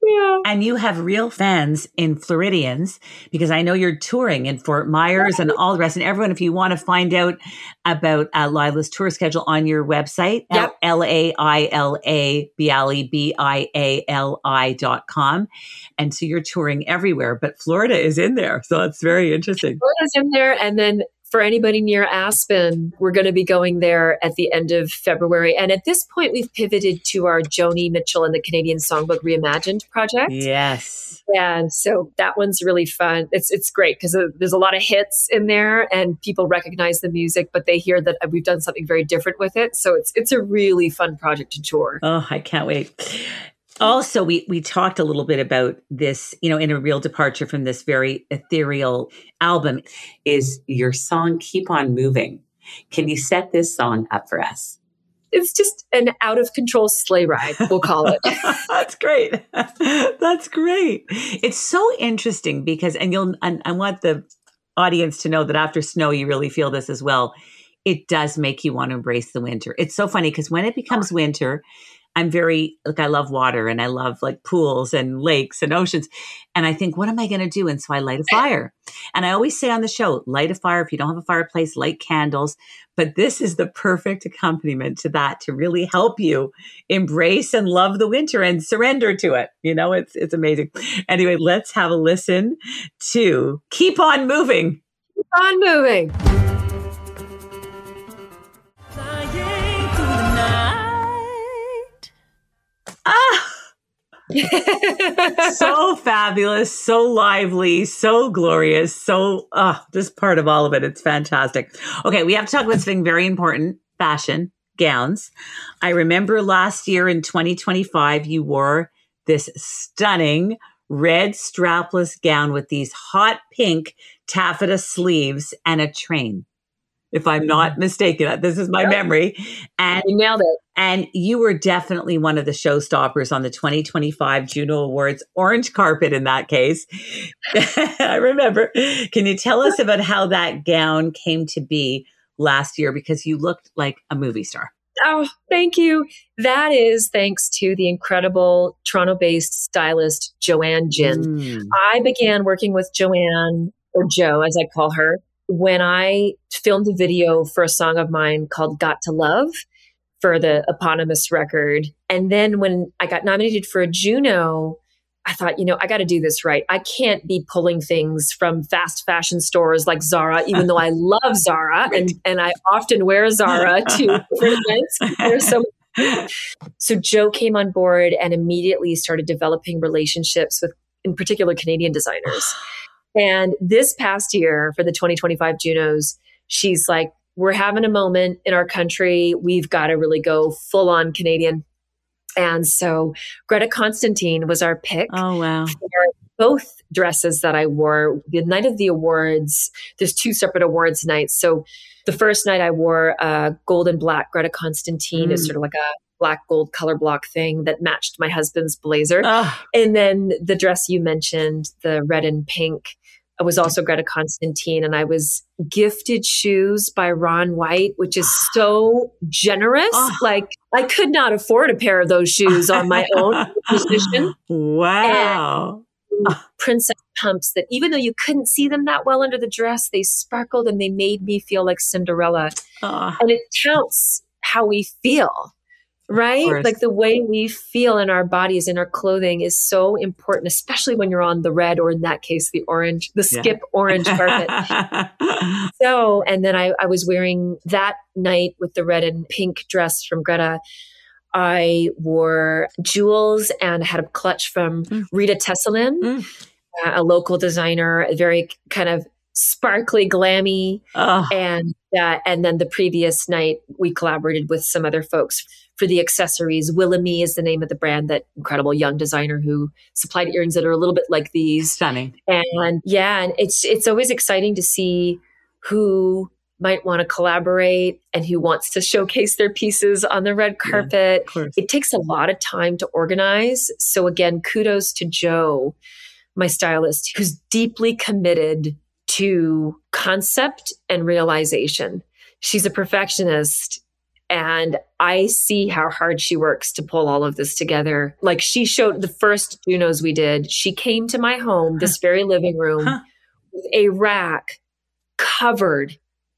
Yeah. And you have real fans in Floridians, because I know you're touring in Fort Myers and all the rest. And everyone, if you want to find out about uh, Lila's tour schedule on your website, Yep. L A I L A Bialy, B I A L I dot com. And so you're touring everywhere, but Florida is in there. So it's very interesting. Florida's in there. And then for anybody near Aspen, we're going to be going there at the end of February. And at this point, we've pivoted to our Joni Mitchell and the Canadian Songbook Reimagined project. Yes. And so that one's really fun. It's it's great because there's a lot of hits in there and people recognize the music, but they hear that we've done something very different with it. So it's it's a really fun project to tour. Oh, I can't wait. Also, we we talked a little bit about this, you know, in a real departure from this very ethereal album is your song, Keep On Moving. Can you set this song up for us? It's just an out of control sleigh ride, we'll call it. That's great. That's great. It's so interesting because, and you'll, and I want the audience to know that after snow, you really feel this as well. It does make you want to embrace the winter. It's so funny because when it becomes winter, I'm very, like, I love water and I love like pools and lakes and oceans. And I think, what am I going to do? And so I light a fire. And I always say on the show, light a fire. If you don't have a fireplace, light candles. But this is the perfect accompaniment to that, to really help you embrace and love the winter and surrender to it. You know, it's, it's amazing. Anyway, let's have a listen to Keep On Moving. Keep on moving. Ah, so fabulous, so lively, so glorious, so uh, just part of all of it. It's fantastic. Okay, we have to talk about something very important, fashion, gowns. I remember last year in twenty twenty-five, you wore this stunning red strapless gown with these hot pink taffeta sleeves and a train. If I'm not mistaken, this is my yep. memory. And you nailed it. And you were definitely one of the showstoppers on the twenty twenty-five Juno Awards orange carpet in that case. I remember. Can you tell us about how that gown came to be last year? Because you looked like a movie star. Oh, thank you. That is thanks to the incredible Toronto-based stylist, Joanne Jin. Mm. I began working with Joanne, or Jo, as I call her, when I filmed a video for a song of mine called Got to Love for the eponymous record. And then when I got nominated for a Juno, I thought, you know, I got to do this right. I can't be pulling things from fast fashion stores like Zara, even though I love Zara and, and I often wear Zara to different events. So, so Jo came on board and immediately started developing relationships with, in particular, Canadian designers. And this past year for the twenty twenty-five Junos, she's like, we're having a moment in our country. We've got to really go full on Canadian. And so Greta Constantine was our pick. Oh, wow. For both dresses that I wore. The night of the awards, there's two separate awards nights. So the first night I wore a gold and black Greta Constantine. Mm. It's sort of like a black gold color block thing that matched my husband's blazer. Oh. And then the dress you mentioned, the red and pink, was also Greta Constantine, and I was gifted shoes by Ron White, which is so generous. Oh. Like, I could not afford a pair of those shoes on my own position. Wow. And princess pumps that, even though you couldn't see them that well under the dress, they sparkled and they made me feel like Cinderella. Oh. And it counts how we feel. Right? Like the way we feel in our bodies, in our clothing is so important, especially when you're on the red, or in that case, the orange, the skip yeah. orange carpet. So, and then I, I was wearing that night with the red and pink dress from Greta. I wore jewels and had a clutch from mm. Rita Tessalin, mm. uh, a local designer, a very kind of sparkly, glammy. Oh. And, uh, and then the previous night we collaborated with some other folks for the accessories. Willamie is the name of the brand, that incredible young designer who supplied earrings that are a little bit like these. Stunning. And yeah, and it's it's always exciting to see who might want to collaborate and who wants to showcase their pieces on the red carpet. Yeah, it takes a lot of time to organize. So again, kudos to Jo, my stylist, who's deeply committed to concept and realization. She's a perfectionist. And I see how hard she works to pull all of this together. Like she showed the first Junos we did. She came to my home, this very living room, huh. with a rack covered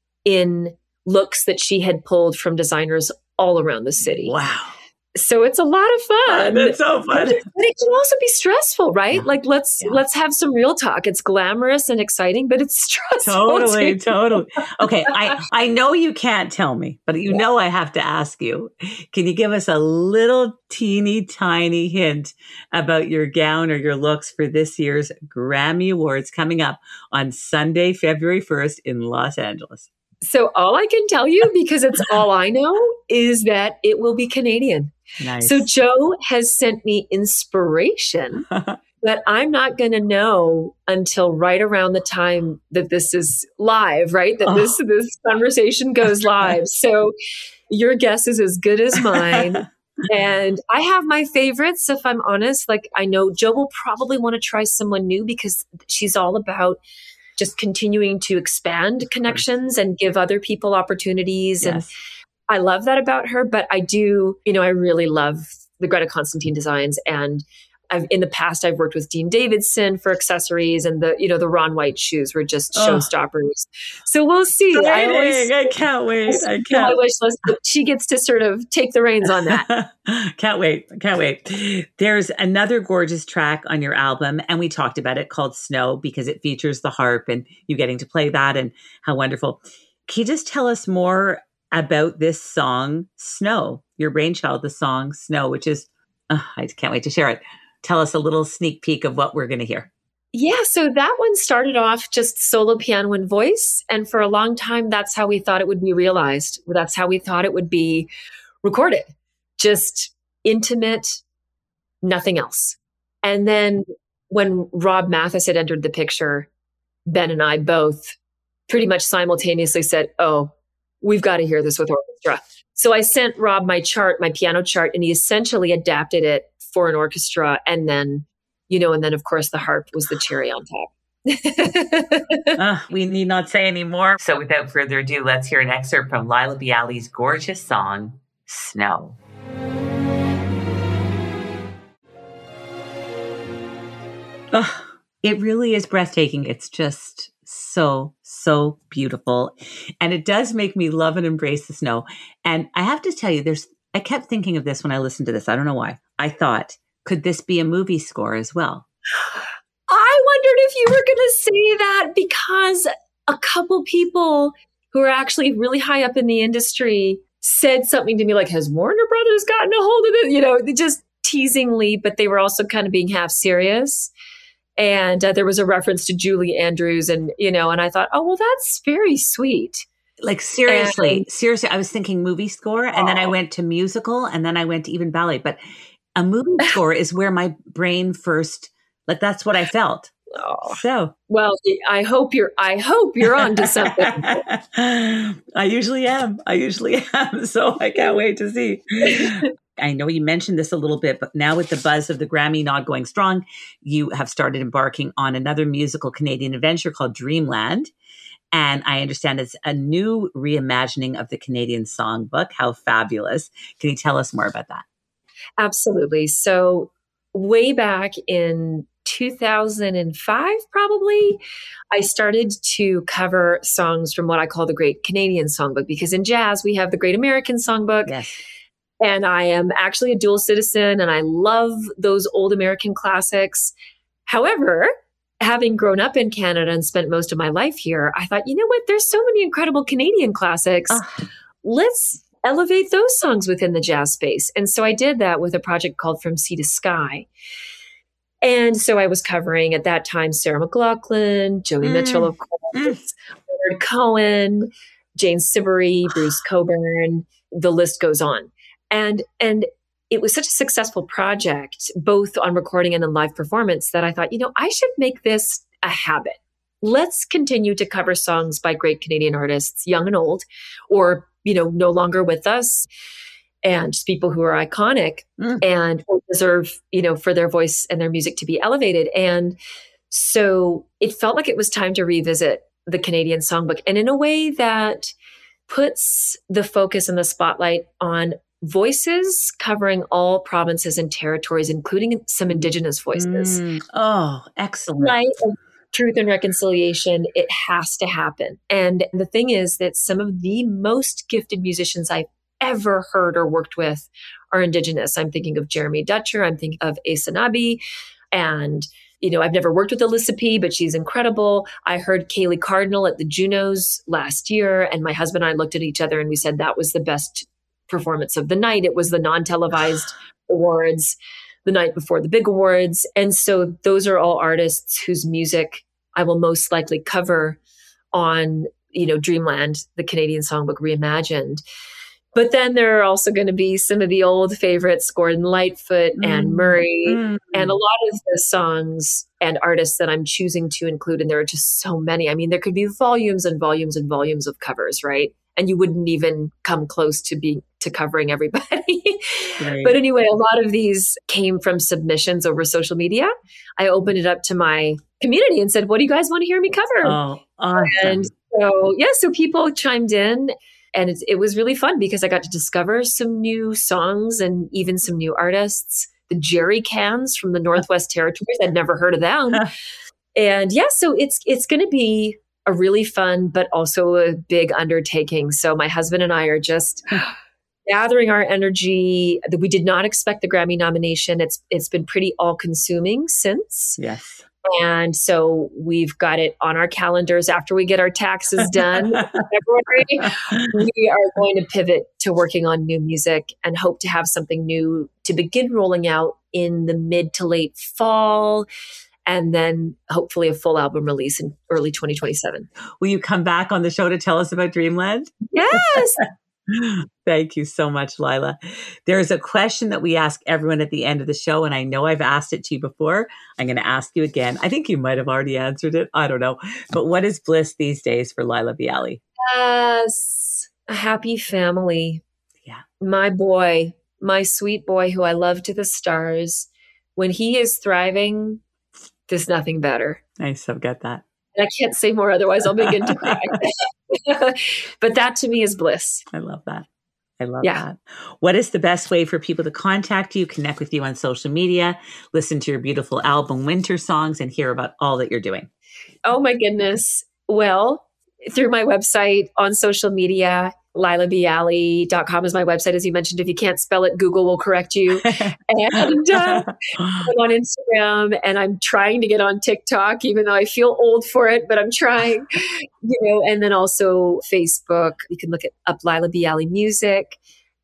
in looks that she had pulled from designers all around the city. Wow. So it's a lot of fun. That's so fun. But it, but it can also be stressful, right? Yeah. Like let's yeah. let's have some real talk. It's glamorous and exciting, but it's stressful. Totally, too. totally. Okay, I, I know you can't tell me, but you yeah. know I have to ask you. Can you give us a little teeny tiny hint about your gown or your looks for this year's Grammy Awards coming up on Sunday, February first in Los Angeles? So all I can tell you, because it's all I know, is that it will be Canadian. Nice. So Joe has sent me inspiration that I'm not going to know until right around the time that this is live, right? That oh. this this conversation goes live. So your guess is as good as mine. And I have my favorites, if I'm honest. Like I know Joe will probably want to try someone new because she's all about just continuing to expand connections and give other people opportunities. Yes. And I love that about her, but I do, you know, I really love the Greta Constantine designs. And I've, in the past, I've worked with Dean Davidson for accessories, and the, you know, the Ron White shoes were just oh. showstoppers. So we'll see. I, always, I can't wait. I can't. My wish list, but she gets to sort of take the reins on that. Can't wait. Can't wait. There's another gorgeous track on your album, and we talked about it, called Snow, because it features the harp and you getting to play that, and how wonderful. Can you just tell us more about this song, Snow, your brainchild, the song Snow, which is, oh, I can't wait to share it. Tell us a little sneak peek of what we're going to hear. Yeah, so that one started off just solo piano and voice. And for a long time, that's how we thought it would be realized. That's how we thought it would be recorded. Just intimate, nothing else. And then when Rob Mathis had entered the picture, Ben and I both pretty much simultaneously said, oh, we've got to hear this with orchestra. So I sent Rob my chart, my piano chart, and he essentially adapted it for an orchestra. And then, you know, and then of course the harp was the cherry on top. uh, we need not say any more. So without further ado, let's hear an excerpt from Laila Biali's gorgeous song, Snow. Oh, it really is breathtaking. It's just so, so beautiful. And it does make me love and embrace the snow. And I have to tell you, there's, I kept thinking of this when I listened to this. I don't know why. I thought, could this be a movie score as well? I wondered if you were going to say that, because a couple people who are actually really high up in the industry said something to me like, has Warner Brothers gotten a hold of it? You know, just teasingly, but they were also kind of being half serious. And uh, there was a reference to Julie Andrews, and, you know, and I thought, oh, well, that's very sweet. Like, seriously, and, seriously, I was thinking movie score, and oh. then I went to musical, and then I went to even ballet. But a movie score is where my brain first, like, that's what I felt. Oh. So, well, I hope you're, I hope you're on to something. I usually am. I usually am. So I can't wait to see. I know you mentioned this a little bit, but now with the buzz of the Grammy nod going strong, you have started embarking on another musical Canadian adventure called Dreamland. And I understand it's a new reimagining of the Canadian Songbook. How fabulous. Can you tell us more about that? Absolutely. So way back in two thousand five, probably, I started to cover songs from what I call the Great Canadian Songbook, because in jazz, we have the Great American Songbook. Yes. And I am actually a dual citizen, and I love those old American classics. However, having grown up in Canada and spent most of my life here, I thought, you know what? There's so many incredible Canadian classics. Uh. Let's elevate those songs within the jazz space. And so I did that with a project called From Sea to Sky. And so I was covering at that time Sarah McLachlan, Joni mm. Mitchell, of course, mm. Leonard Cohen, Jane Siberry, Bruce Cockburn. The list goes on. And and it was such a successful project, both on recording and in live performance, that I thought, you know, I should make this a habit. Let's continue to cover songs by great Canadian artists, young and old, or, you know, no longer with us, and just people who are iconic mm. and deserve, you know, for their voice and their music to be elevated. And so it felt like it was time to revisit the Canadian Songbook, and in a way that puts the focus and the spotlight on voices covering all provinces and territories, including some Indigenous voices. Mm. Oh, excellent. Night of Truth and Reconciliation, it has to happen. And the thing is that some of the most gifted musicians I've ever heard or worked with are Indigenous. I'm thinking of Jeremy Dutcher. I'm thinking of Asanabi. And, you know, I've never worked with Alyssa P., but she's incredible. I heard Kaylee Cardinal at the Junos last year, and my husband and I looked at each other and we said that was the best performance of the night. It was the non-televised awards the night before the big awards. And so those are all artists whose music I will most likely cover on, you know, Dreamland, the Canadian Songbook Reimagined. But then there are also going to be some of the old favorites, Gordon Lightfoot, mm. Anne Murray, mm. and a lot of the songs and artists that I'm choosing to include. And there are just so many. I mean, there could be volumes and volumes and volumes of covers, right? And you wouldn't even come close to being to covering everybody. Right. But anyway, a lot of these came from submissions over social media. I opened it up to my community and said, what do you guys want to hear me cover? Oh, awesome. And so, yeah, so people chimed in. And it, it was really fun because I got to discover some new songs and even some new artists. The Jerry Cans from the Northwest Territories, I'd never heard of them. And yeah, so it's it's going to be a really fun, but also a big undertaking. So my husband and I are just gathering our energy. We did not expect the Grammy nomination. It's it's been pretty all-consuming since. Yes. And so we've got it on our calendars after we get our taxes done in February. We are going to pivot to working on new music and hope to have something new to begin rolling out in the mid to late fall. And then hopefully a full album release in early twenty twenty-seven. Will you come back on the show to tell us about Dreamland? Yes. Thank you so much, Lila. There's a question that we ask everyone at the end of the show, and I know I've asked it to you before. I'm going to ask you again. I think you might have already answered it. I don't know. But what is bliss these days for Lila Bialy? Yes. A happy family. Yeah. My boy, my sweet boy who I love to the stars. When he is thriving, there's nothing better. I so get that. And I can't say more, otherwise I'll begin to cry. But that to me is bliss. I love that. I love yeah. that. What is the best way for people to contact you, connect with you on social media, listen to your beautiful album, Winter Songs, and hear about all that you're doing? Oh my goodness. Well, through my website, on social media, lila bialy dot com is my website. As you mentioned, if you can't spell it, Google will correct you. And uh, I'm on Instagram, and I'm trying to get on TikTok, even though I feel old for it, but I'm trying, you know, and then also Facebook. You can look at up Lila Bialy Music,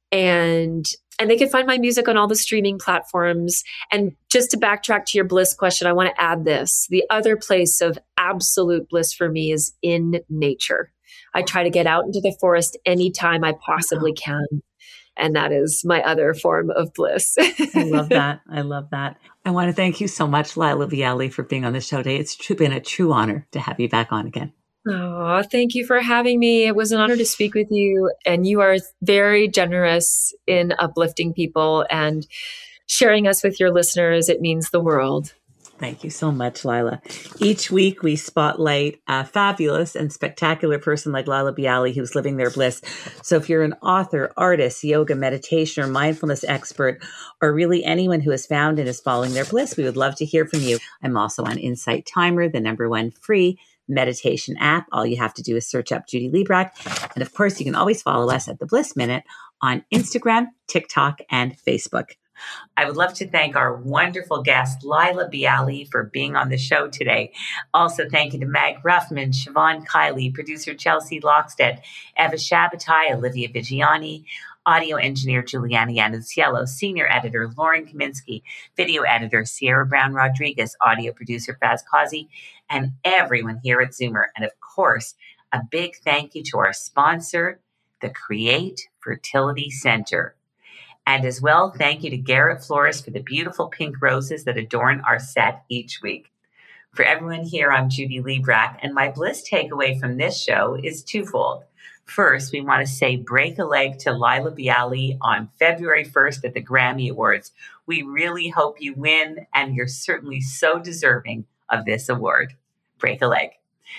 and and they can find my music on all the streaming platforms. And just to backtrack to your bliss question, I want to add this. The other place of absolute bliss for me is in nature. I try to get out into the forest anytime I possibly can. And that is my other form of bliss. I love that. I love that. I want to thank you so much, Lila Bialy, for being on the show today. It's true, been a true honor to have you back on again. Oh, thank you for having me. It was an honor to speak with you. And you are very generous in uplifting people and sharing us with your listeners. It means the world. Thank you so much, Lila. Each week, we spotlight a fabulous and spectacular person like Lila Bialy who's living their bliss. So if you're an author, artist, yoga, meditation, or mindfulness expert, or really anyone who has found and is following their bliss, we would love to hear from you. I'm also on Insight Timer, the number one free meditation app. All you have to do is search up Judy Librach. And of course, you can always follow us at The Bliss Minute on Instagram, TikTok, and Facebook. I would love to thank our wonderful guest, Lila Bialy, for being on the show today. Also, thank you to Mag Ruffman, Siobhan Kiley, producer Chelsea Lockstead, Eva Shabatai, Olivia Vigiani, audio engineer Juliana Yanuziello, senior editor Lauren Kaminsky, video editor Sierra Brown Rodriguez, audio producer Faz Kazi, and everyone here at Zoomer. And of course, a big thank you to our sponsor, the Create Fertility Center. And as well, thank you to Garrett Flores for the beautiful pink roses that adorn our set each week. For everyone here, I'm Judy Librach, and my bliss takeaway from this show is twofold. First, we want to say break a leg to Lila Bialy on February first at the Grammy Awards. We really hope you win, and you're certainly so deserving of this award. Break a leg.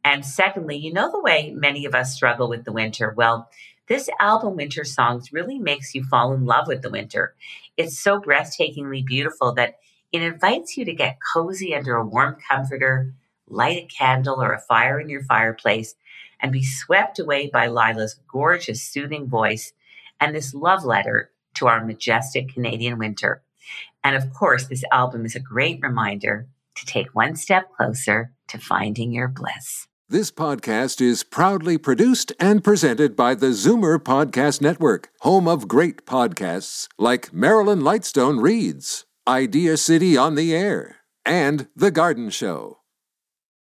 And secondly, you know the way many of us struggle with the winter? Well, this album, Winter Songs, really makes you fall in love with the winter. It's so breathtakingly beautiful that it invites you to get cozy under a warm comforter, light a candle or a fire in your fireplace, and be swept away by Lila's gorgeous, soothing voice and this love letter to our majestic Canadian winter. And of course, this album is a great reminder to take one step closer to finding your bliss. This podcast is proudly produced and presented by the Zoomer Podcast Network, home of great podcasts like Marilyn Lightstone Reads, Idea City on the Air, and The Garden Show.